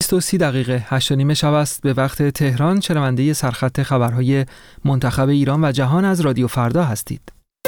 20:30 8:30 شب است به وقت تهران. شنونده سرخط خبرهای منتخب ایران و جهان از رادیو فردا هستید.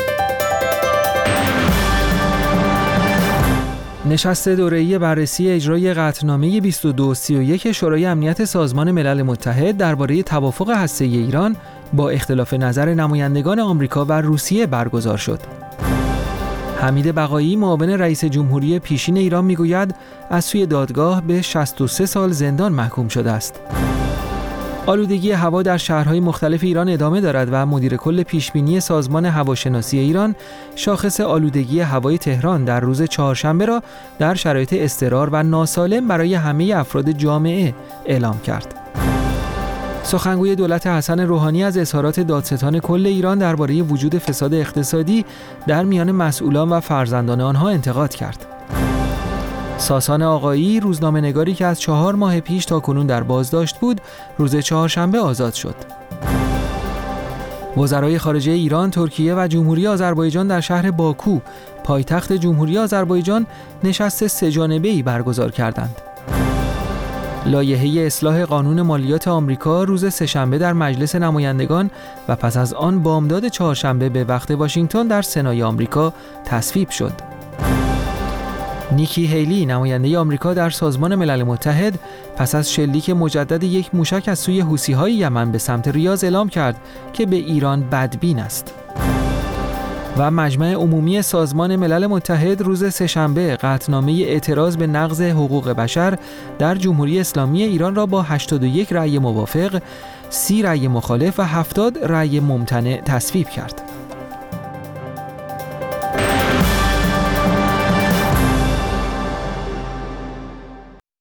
نشست دوره‌ای بررسی اجرای قطعنامه 2231 شورای امنیت سازمان ملل متحد درباره توافق هسته‌ای ایران با اختلاف نظر نمایندگان آمریکا و روسیه برگزار شد. حمید بقایی معاون رئیس جمهوری پیشین ایران میگوید از سوی دادگاه به 63 سال زندان محکوم شده است. آلودگی هوا در شهرهای مختلف ایران ادامه دارد و مدیر کل پیشبینی سازمان هواشناسی ایران شاخص آلودگی هوای تهران در روز چهارشنبه را در شرایط اضطرار و ناسالم برای همه افراد جامعه اعلام کرد. سخنگوی دولت حسن روحانی از اظهارات دادستان کل ایران درباره وجود فساد اقتصادی در میان مسئولان و فرزندان آنها انتقاد کرد. ساسان آقایی، روزنامه‌نگاری که از 4 ماه پیش تا کنون در بازداشت بود، روز چهارشنبه آزاد شد. وزرای خارجه ایران، ترکیه و جمهوری آذربایجان در شهر باکو، پایتخت جمهوری آذربایجان، نشست سه‌جانبه‌ای برگزار کردند. لایحه اصلاح قانون مالیات آمریکا روز سه‌شنبه در مجلس نمایندگان و پس از آن بامداد چهارشنبه به وقت واشنگتن در سنای آمریکا تصویب شد. نیکی هیلی، نماینده آمریکا در سازمان ملل متحد، پس از شلیک مجدد یک موشک از سوی حوثی‌های یمن به سمت ریاض اعلام کرد که به ایران بدبین است. و مجمع عمومی سازمان ملل متحد روز سه‌شنبه قطعنامه اعتراض به نقض حقوق بشر در جمهوری اسلامی ایران را با 81 رأی موافق، 30 رأی مخالف و 70 رأی ممتنع تصویب کرد.